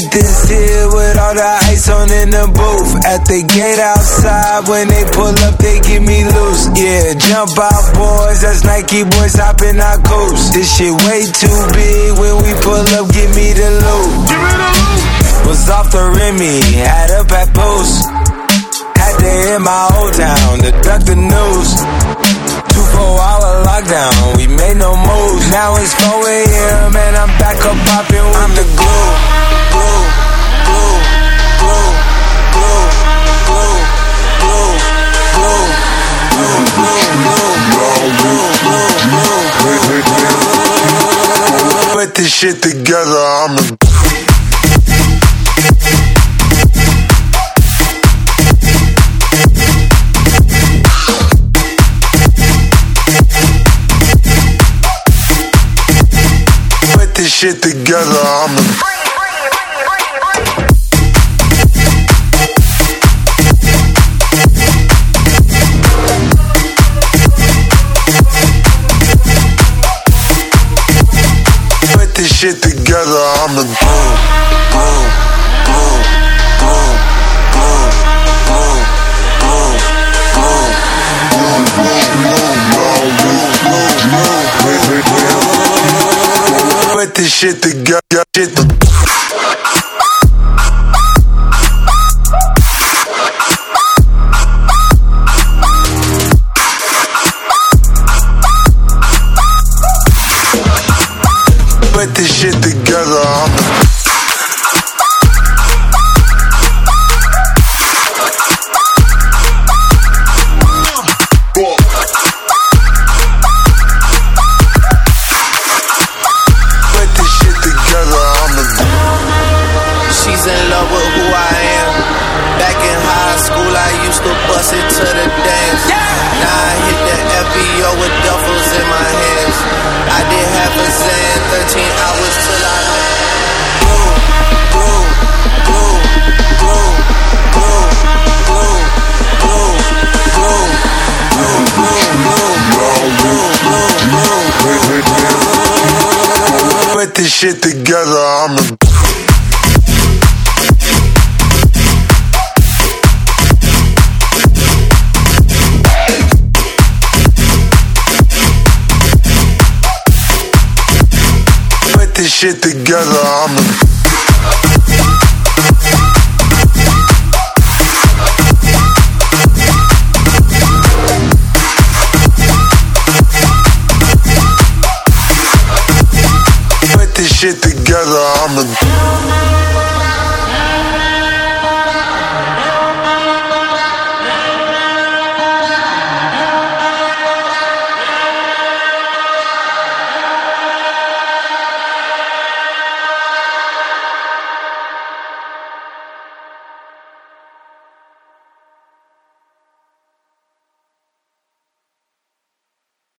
Keep this here with all the ice on in the booth. At the gate outside, when they pull up, they give me loose. Yeah, jump out, boys. That's Nike boys hopping our coast. This shit way too big. When we pull up, give me the loot. Was off the Remy, had up at post. Had to hit my old town to duck the news. 24-hour lockdown, we made no moves. Now it's 4 a.m. and I'm back up popping with I'm the glue, glue, glue, glue, glue, glue, glue, glue, glue, glue, glue, glue. Put this shit together, I'm the this shit together, I'm the put this shit together, I'm the glue, glue, glue, glue, glue, glue, glue, glue. Put this shit together, shit Put this shit together, She's in love with who I am. Back in high school, I used to bust it to the dance. Now I hit the FBO with duffels in my hands. I did half a Zan, 13 hours till I glue, glue, glue, glue, glue, glue, glue, glue, glue, glue, glue, glue. put this shit together, I'm the this shit together, I'm the put this shit together, I'm the